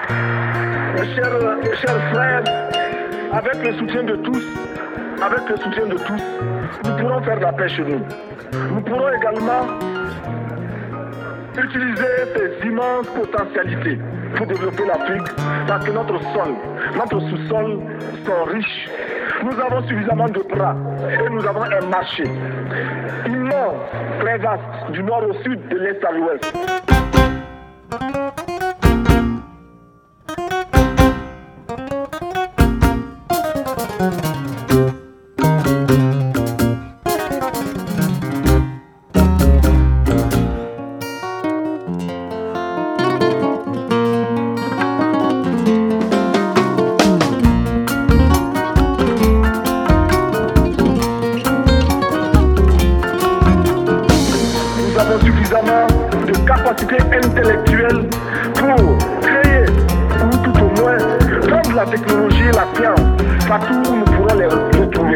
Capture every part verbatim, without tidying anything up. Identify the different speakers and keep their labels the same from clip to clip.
Speaker 1: Mes chers, mes chers frères, avec le soutien de tous, avec le soutien de tous, nous pourrons faire la paix chez nous. Nous pourrons également utiliser ces immenses potentialités pour développer l'Afrique, parce que notre sol, notre sous-sol sont riches. Nous avons suffisamment de bras et nous avons un marché immense, très vaste, du nord au sud, de l'est à l'ouest. Suffisamment de capacité intellectuelle pour créer, ou tout au moins prendre la technologie et la science partout où nous pourrons les retrouver.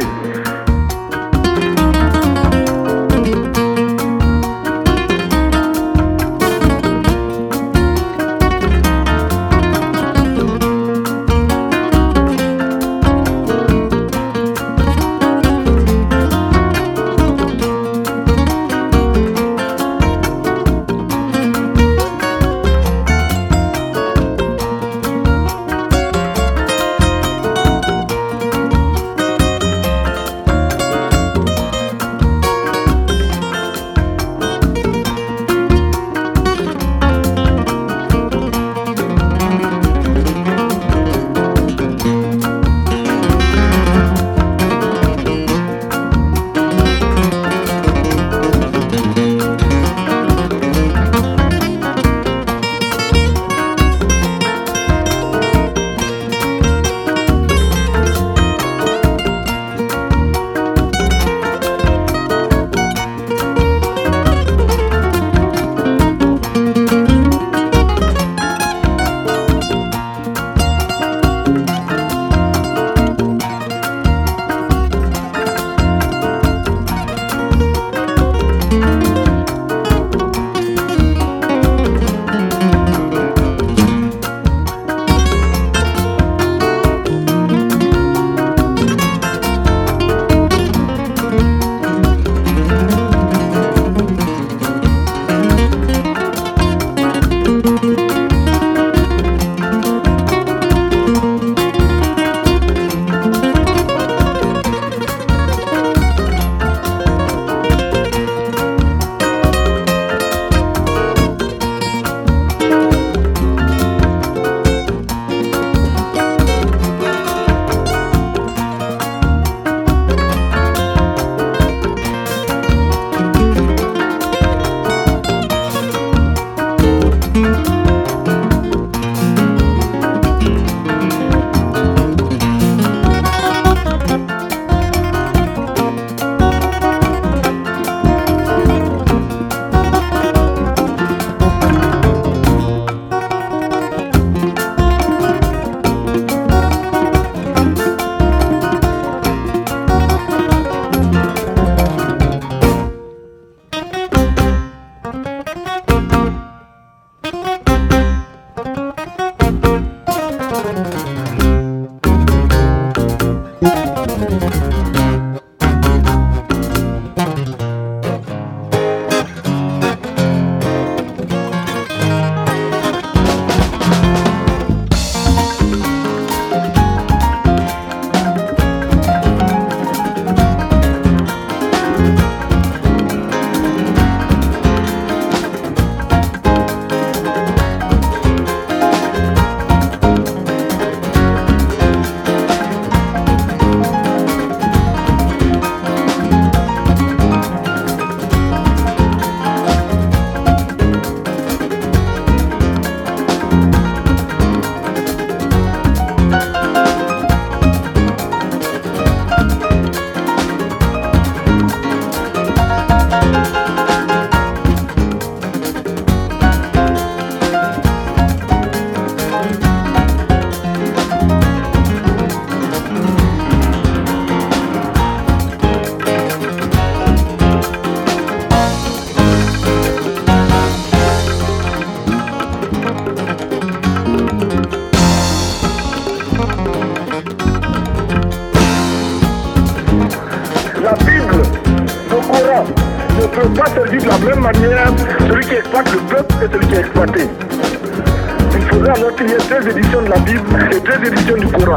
Speaker 1: peut pas servir de la même manière celui qui exploite le peuple et celui qui est exploité. Il faudrait alors qu'il y ait deux éditions de la Bible et deux éditions du Coran.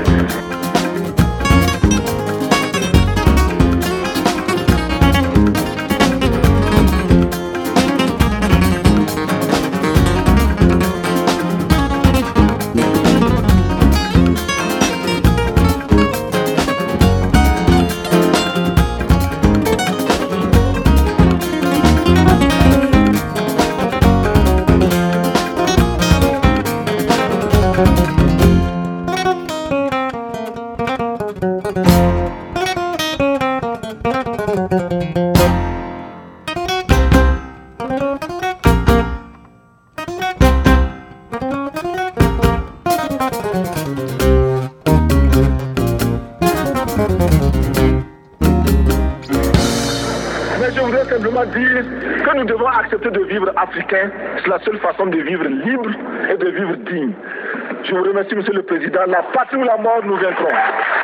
Speaker 1: Mais je voudrais simplement dire que nous devons accepter de vivre africain. C'est la seule façon de vivre libre et de vivre digne. Je vous remercie, Monsieur le Président. La patrie ou la mort, nous vaincrons.